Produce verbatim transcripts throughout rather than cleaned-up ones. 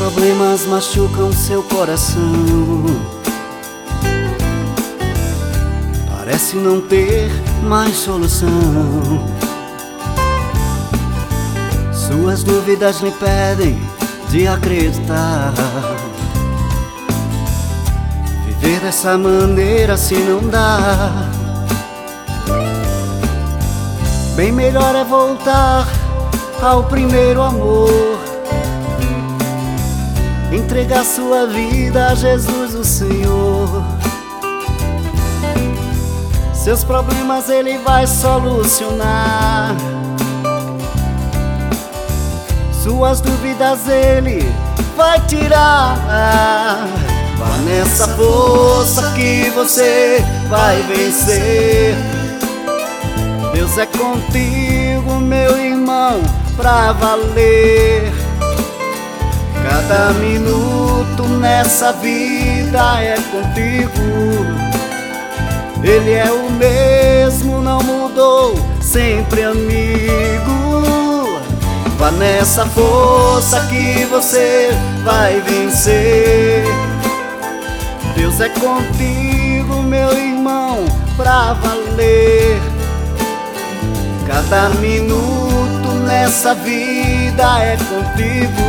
problemas machucam seu coração. Parece não ter mais solução. Suas dúvidas lhe impedem de acreditar. Viver dessa maneira assim não dá. Bem melhor é voltar ao primeiro amor, entregar sua vida a Jesus o Senhor. Seus problemas Ele vai solucionar. Suas dúvidas Ele vai tirar. Vá nessa força que você vai vencer. Deus é contigo, meu irmão, pra valer. Cada minuto nessa vida é contigo. Ele é o mesmo, não mudou, sempre amigo. Vá nessa força que você vai vencer. Deus é contigo, meu irmão, pra valer. Cada minuto nessa vida é contigo.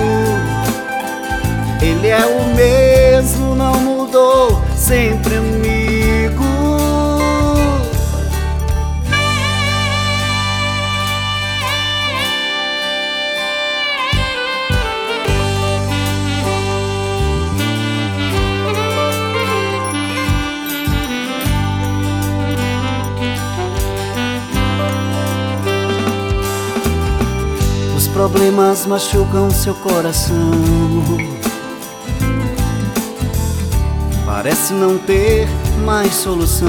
Ele é o mesmo, não mudou, sempre amigo. Os problemas machucam seu coração. Parece não ter mais solução.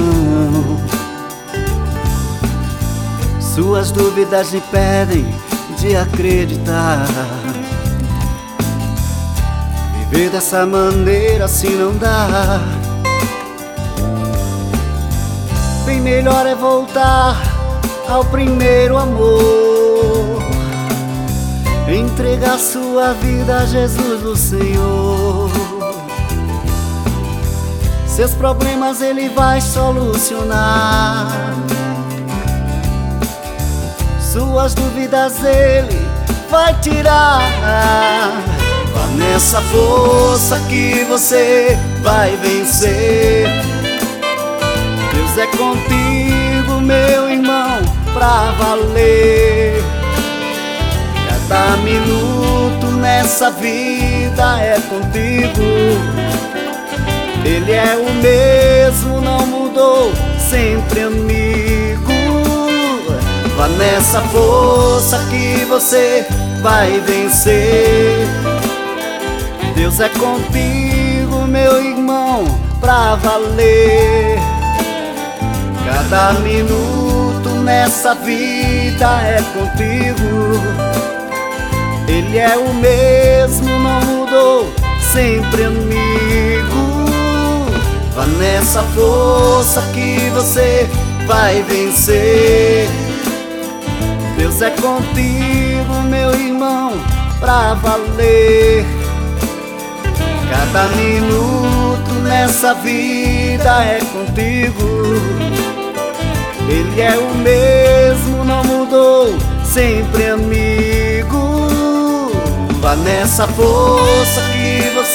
Suas dúvidas lhe impedem de acreditar. Viver dessa maneira assim não dá. Bem melhor é voltar ao primeiro amor, entregar sua vida a Jesus o Senhor. Seus problemas Ele vai solucionar. Suas dúvidas Ele vai tirar. Vá nessa força que você vai vencer. Deus é contigo, meu irmão, pra valer. Cada minuto nessa vida é contigo. Ele é o mesmo, não mudou, sempre amigo. Vá nessa força que você vai vencer. Deus é contigo, meu irmão, pra valer. Cada minuto nessa vida é contigo. Ele é o mesmo, não mudou, sempre amigo. Vá nessa força que você vai vencer. Deus é contigo, meu irmão, pra valer. Cada minuto nessa vida é contigo. Ele é o mesmo, não mudou, sempre amigo. Vá nessa força que você